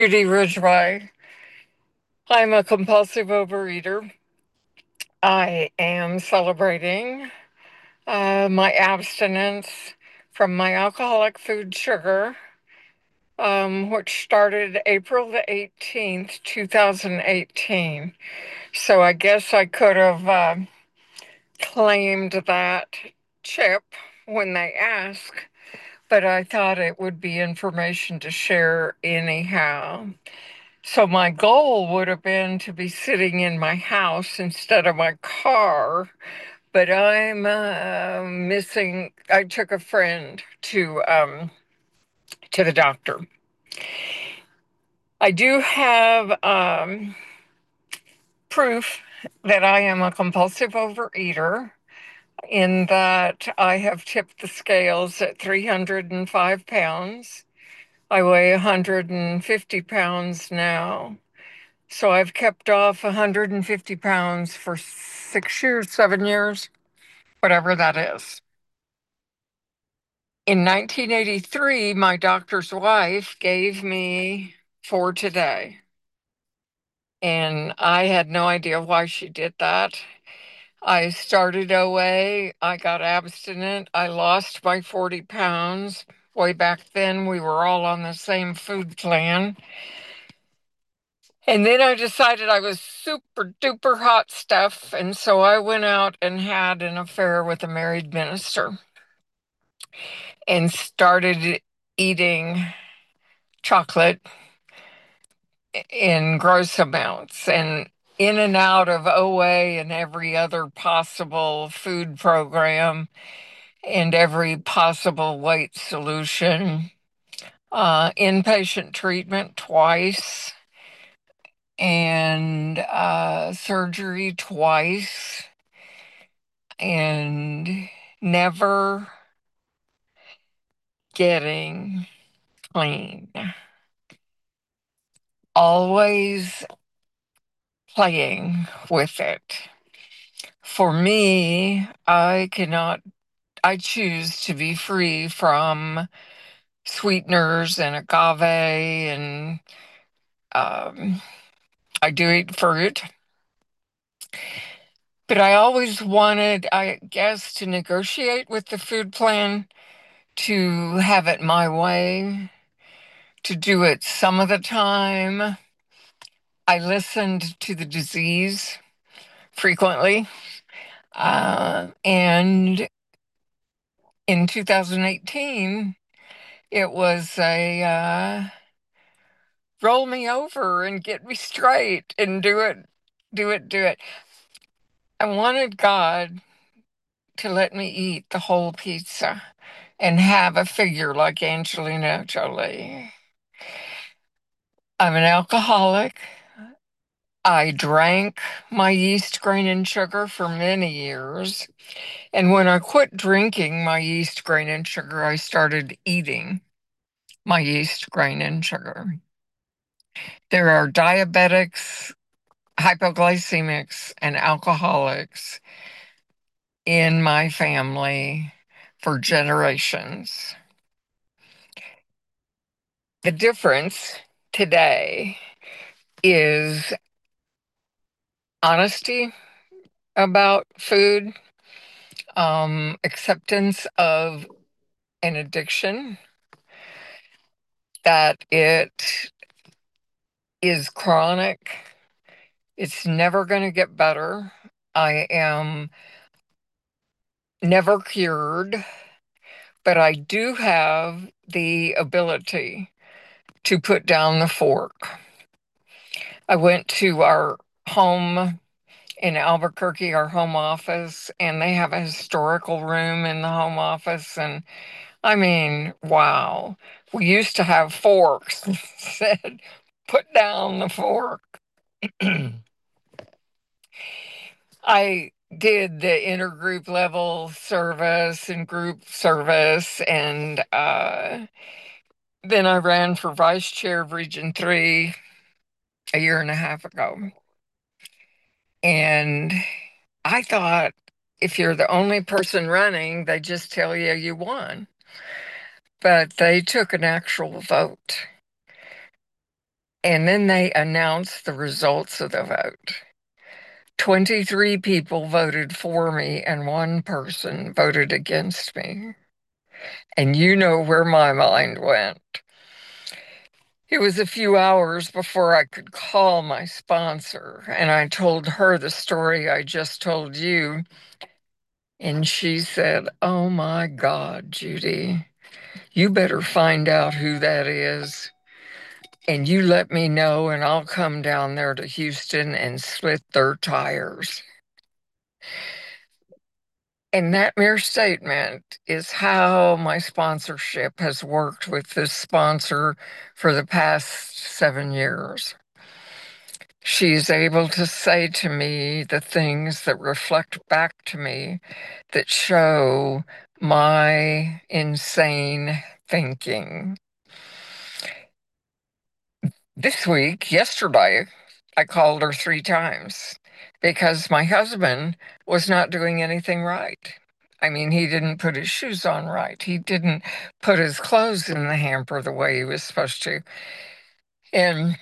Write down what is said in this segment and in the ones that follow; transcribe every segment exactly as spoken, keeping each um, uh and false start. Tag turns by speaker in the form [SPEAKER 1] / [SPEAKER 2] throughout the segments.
[SPEAKER 1] Judy Ridgway. I'm a compulsive overeater. I am celebrating uh, my abstinence from my alcoholic food sugar, um, which started April the eighteenth, two thousand eighteen. So I guess I could have uh, claimed that chip when they ask, but I thought it would be information to share anyhow. So my goal would have been to be sitting in my house instead of my car, but I'm uh, missing. I took a friend to um, to the doctor. I do have um, proof that I am a compulsive overeater in that I have tipped the scales at three hundred five pounds. I weigh one hundred fifty pounds now. So I've kept off one hundred fifty pounds for six years, seven years, whatever that is. In nineteen eighty-three, my doctor's wife gave me For Today. And I had no idea why she did that. I started O A, I got abstinent, I lost my forty pounds. Way back then, we were all on the same food plan. And then I decided I was super duper hot stuff. And so I went out and had an affair with a married minister and started eating chocolate in gross amounts and in and out of O A and every other possible food program and every possible weight solution. Uh, inpatient treatment twice and uh, surgery twice and never getting clean. Always playing with it. For me, I cannot, I choose to be free from sweeteners and agave, and um, I do eat fruit. But I always wanted, I guess, to negotiate with the food plan to have it my way, to do it some of the time. I listened to the disease frequently. Uh, and in two thousand eighteen, it was a uh, roll me over and get me straight and do it, do it, do it. I wanted God to let me eat the whole pizza and have a figure like Angelina Jolie. I'm an alcoholic. I drank my yeast, grain, and sugar for many years. And when I quit drinking my yeast, grain, and sugar, I started eating my yeast, grain, and sugar. There are diabetics, hypoglycemics, and alcoholics in my family for generations. The difference today is honesty about food, um, acceptance of an addiction, that it is chronic. It's never going to get better. I am never cured, but I do have the ability to put down the fork. I went to our home in Albuquerque, our home office, and they have a historical room in the home office. And I mean, wow, we used to have forks that said, put down the fork. I did the intergroup level service and group service, and uh, then I ran for vice chair of Region three a year and a half ago. And I thought if you're the only person running, they just tell you you won. But they took an actual vote. And then they announced the results of the vote. twenty-three people voted for me, and one person voted against me. And you know where my mind went. It was a few hours before I could call my sponsor, and I told her the story I just told you. And she said, "Oh my God, Judy, you better find out who that is. And you let me know, and I'll come down there to Houston and slit their tires." And that mere statement is how my sponsorship has worked with this sponsor for the past seven years. She's able to say to me the things that reflect back to me that show my insane thinking. This week, yesterday, I called her three times because my husband was not doing anything right. I mean, he didn't put his shoes on right. He didn't put his clothes in the hamper the way he was supposed to. And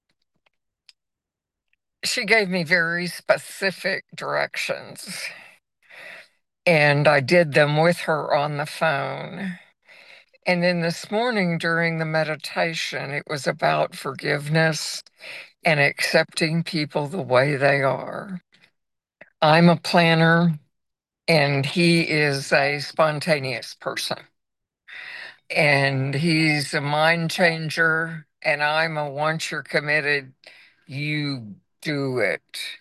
[SPEAKER 1] she gave me very specific directions, and I did them with her on the phone. And then this morning during the meditation, it was about forgiveness and accepting people the way they are. I'm a planner, and he is a spontaneous person. And he's a mind changer, and I'm a once you're committed, you do it.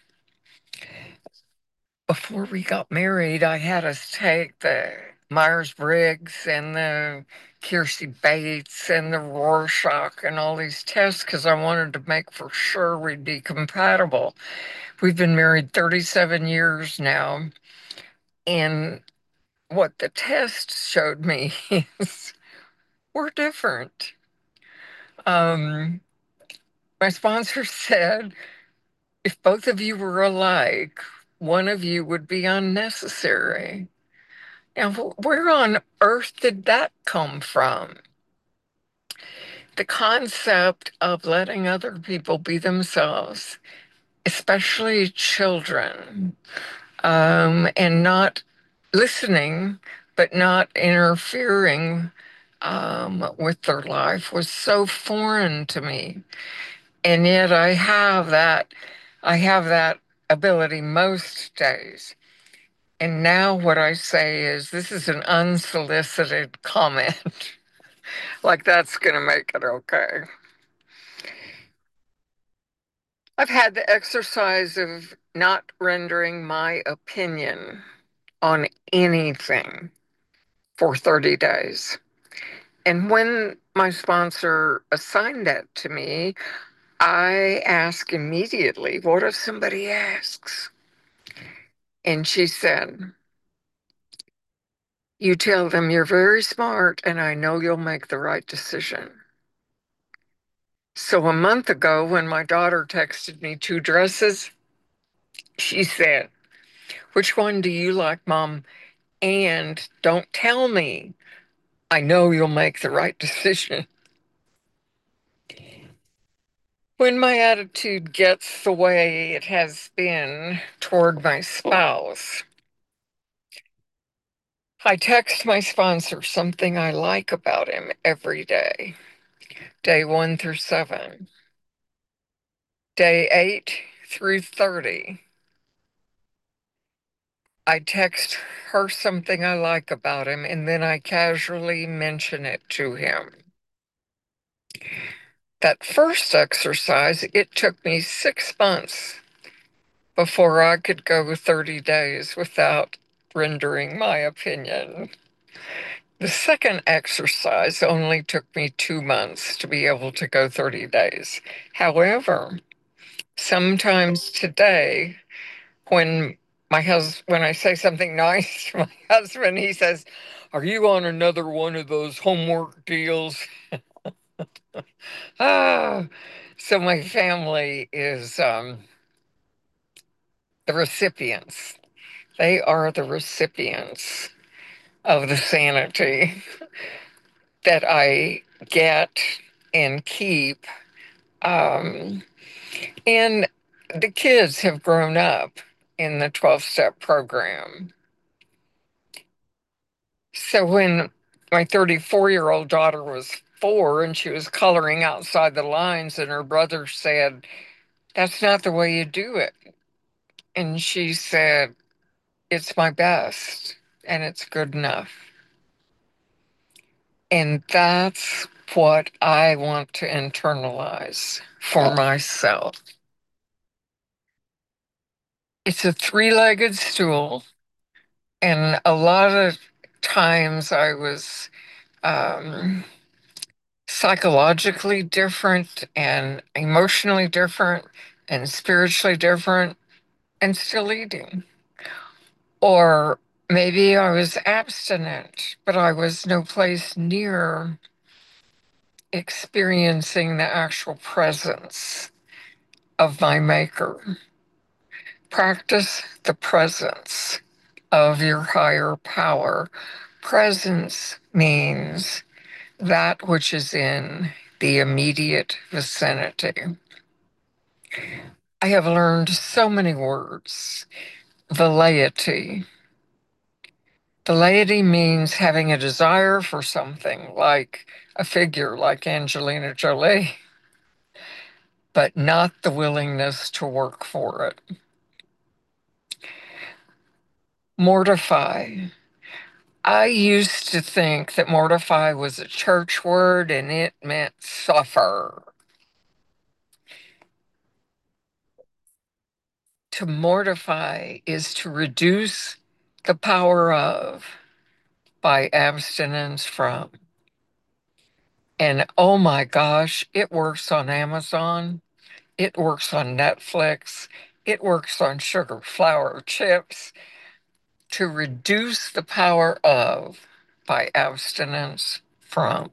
[SPEAKER 1] Before we got married, I had us take the Myers-Briggs and the Kirsty Bates and the Rorschach and all these tests because I wanted to make for sure we'd be compatible. We've been married thirty-seven years now, and what the test showed me is we're different. Um, my sponsor said if both of you were alike, one of you would be unnecessary. Now, where on earth did that come from? The concept of letting other people be themselves, especially children, um, and not listening, but not interfering um, with their life was so foreign to me. And yet I have that, I have that ability most days. And now what I say is this is an unsolicited comment. Like that's going to make it okay. I've had the exercise of not rendering my opinion on anything for thirty days. And when my sponsor assigned that to me, I ask immediately, what if somebody asks? And she said, you tell them you're very smart and I know you'll make the right decision. So a month ago, when my daughter texted me two dresses, she said, which one do you like, Mom? And don't tell me. I know you'll make the right decision. When my attitude gets the way it has been toward my spouse, I text my sponsor something I like about him every day, day one through seven, day eight through thirty. I text her something I like about him, and then I casually mention it to him. That first exercise, it took me six months before I could go thirty days without rendering my opinion. The second exercise only took me two months to be able to go thirty days. However, sometimes today, when my husband, when I say something nice to my husband, he says, "Are you on another one of those homework deals?" Ah, so my family is um, the recipients. They are the recipients of the sanity that I get and keep Um, and the kids have grown up in the twelve step program. So when my thirty-four year old daughter was four and she was coloring outside the lines, and her brother said, "That's not the way you do it." And she said, "It's my best and it's good enough." And that's what I want to internalize for myself. It's a three legged stool. And a lot of times I was um, psychologically different and emotionally different and spiritually different and still eating. Or maybe I was abstinent, but I was no place near experiencing the actual presence of my maker. Practice the presence of your higher power. Presence means that which is in the immediate vicinity. I have learned so many words. Velleity. Velleity means having a desire for something, like a figure like Angelina Jolie, but not the willingness to work for it. Mortify. I used to think that mortify was a church word and it meant suffer. To mortify is to reduce the power of by abstinence from. And oh my gosh, it works on Amazon. It works on Netflix. It works on sugar, flour, chips. To reduce the power of by abstinence from.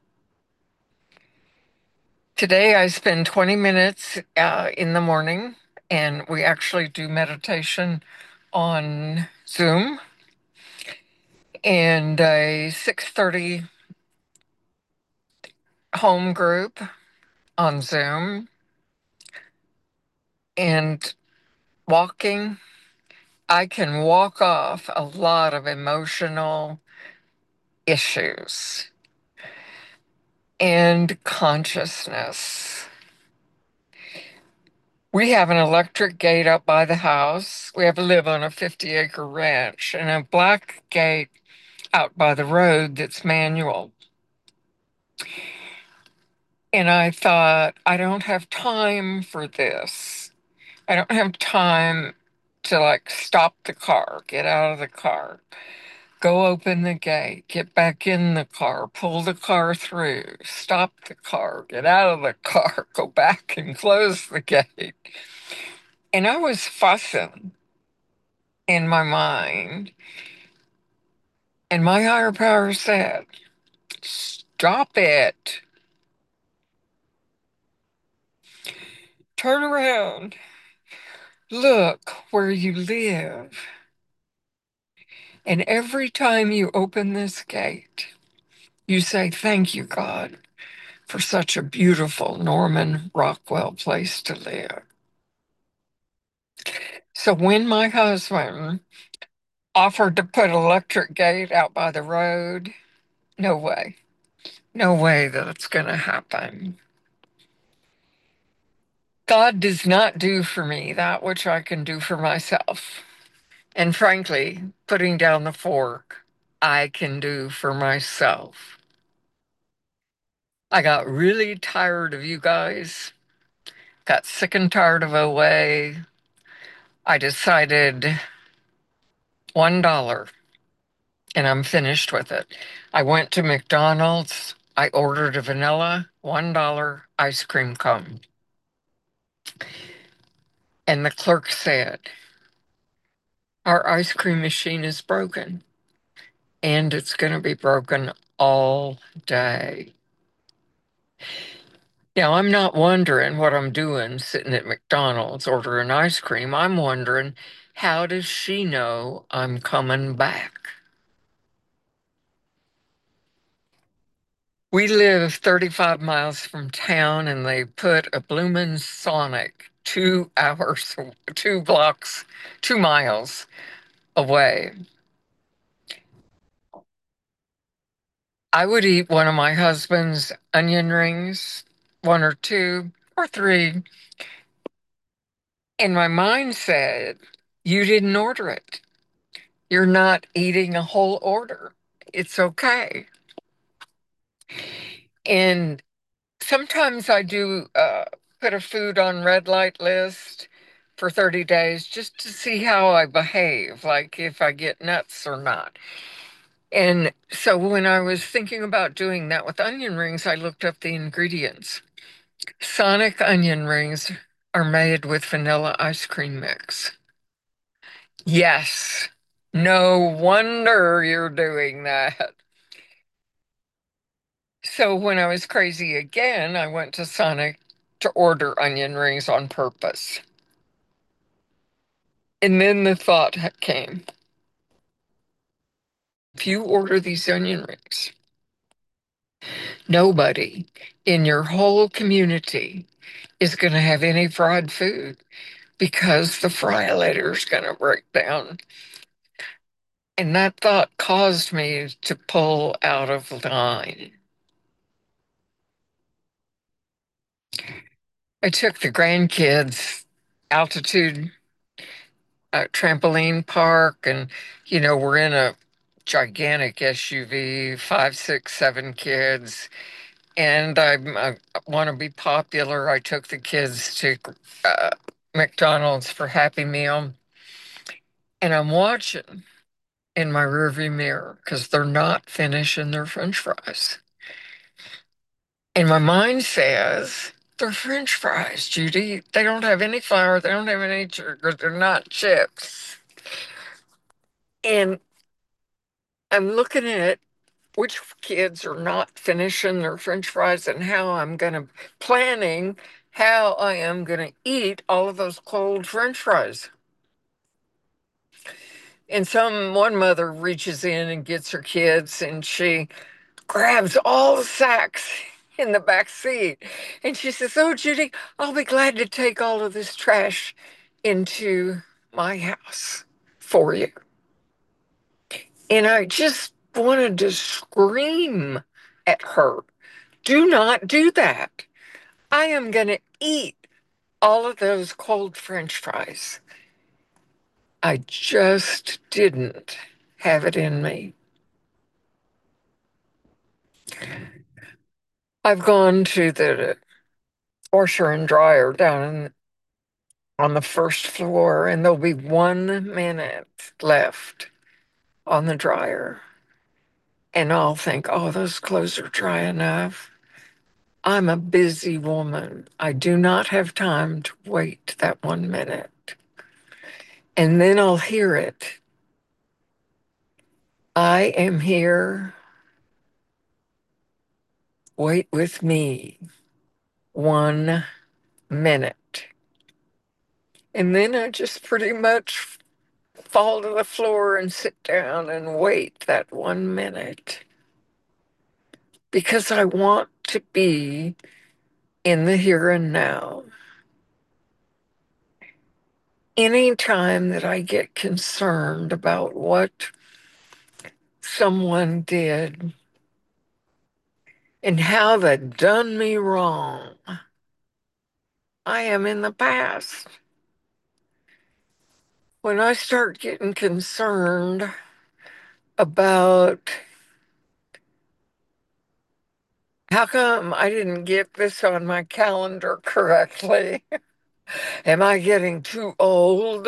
[SPEAKER 1] Today, I spend twenty minutes uh, in the morning, and we actually do meditation on Zoom, and a six thirty home group on Zoom, and walking. I can walk off a lot of emotional issues and consciousness. We have an electric gate up by the house. We have to live on a fifty acre ranch, and a black gate out by the road that's manual. And I thought, I don't have time for this. I don't have time to like stop the car, get out of the car, go open the gate, get back in the car, pull the car through, stop the car, get out of the car, go back and close the gate. And I was fussing in my mind. And my higher power said, "Stop it. Turn around. Look where you live. And every time you open this gate, you say, 'Thank you, God, for such a beautiful Norman Rockwell place to live.'" So when my husband offered to put an electric gate out by the road, no way, no way that it's going to happen. God does not do for me that which I can do for myself. And frankly, putting down the fork, I can do for myself. I got really tired of you guys, got sick and tired of O A. I decided one dollar and I'm finished with it. I went to McDonald's. I ordered a vanilla one dollar ice cream cone. And the clerk said, "Our ice cream machine is broken and it's going to be broken all day." Now, I'm not wondering what I'm doing sitting at McDonald's ordering ice cream. I'm wondering, how does she know I'm coming back? We live thirty-five miles from town, and they put a bloomin' Sonic two hours, two blocks, two miles away. I would eat one of my husband's onion rings, one or two or three, and my mind said, "You didn't order it. You're not eating a whole order. It's okay." And sometimes I do uh, put a food on red light list for thirty days just to see how I behave, like if I get nuts or not. And so when I was thinking about doing that with onion rings, I looked up the ingredients. Sonic onion rings are made with vanilla ice cream mix. Yes, no wonder you're doing that. So when I was crazy again, I went to Sonic to order onion rings on purpose. And then the thought came, if you order these onion rings, nobody in your whole community is going to have any fried food because the fryolator is going to break down. And that thought caused me to pull out of line. I took the grandkids altitude uh, trampoline park, and you know, we're in a gigantic S U V, five, six, seven kids, and I'm, I want to be popular. I took the kids to uh, McDonald's for Happy Meal, and I'm watching in my rearview mirror because they're not finishing their French fries. And my mind says, they're French fries, Judy. They don't have any flour. They don't have any sugar. They're not chips. And I'm looking at which kids are not finishing their French fries and how I'm going to planning how I am going to eat all of those cold French fries. And some one mother reaches in and gets her kids, and she grabs all the sacks in the back seat. And she says, "Oh, Judy, I'll be glad to take all of this trash into my house for you." And I just wanted to scream at her. Do not do that. I am going to eat all of those cold French fries. I just didn't have it in me. I've gone to the washer and dryer down in, on the first floor, and there'll be one minute left on the dryer. And I'll think, oh, those clothes are dry enough. I'm a busy woman. I do not have time to wait that one minute. And then I'll hear it. I am here. Wait with me one minute. And then I just pretty much fall to the floor and sit down and wait that one minute because I want to be in the here and now. Anytime that I get concerned about what someone did and how they done me wrong, I am in the past. When I start getting concerned about how come I didn't get this on my calendar correctly, am I getting too old?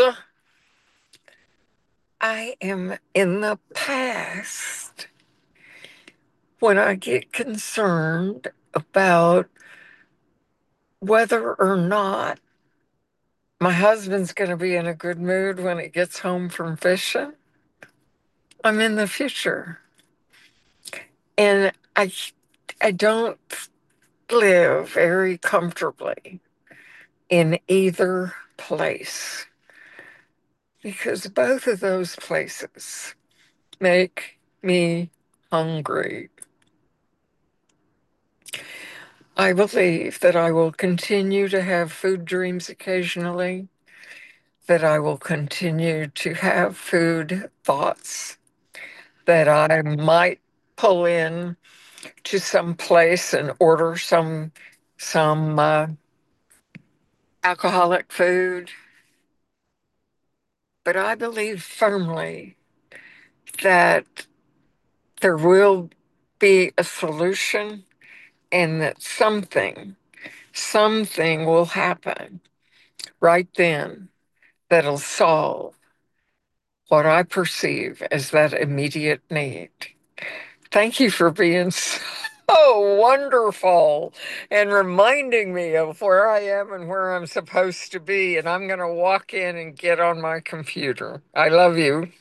[SPEAKER 1] I am in the past when I get concerned about whether or not my husband's going to be in a good mood when he gets home from fishing. I'm in the future. And I, I don't live very comfortably in either place because both of those places make me hungry. I believe that I will continue to have food dreams occasionally, that I will continue to have food thoughts, that I might pull in to some place and order some some uh, alcoholic food. But I believe firmly that there will be a solution and that something, something will happen right then that'll solve what I perceive as that immediate need. Thank you for being so wonderful and reminding me of where I am and where I'm supposed to be. And I'm going to walk in and get on my computer. I love you.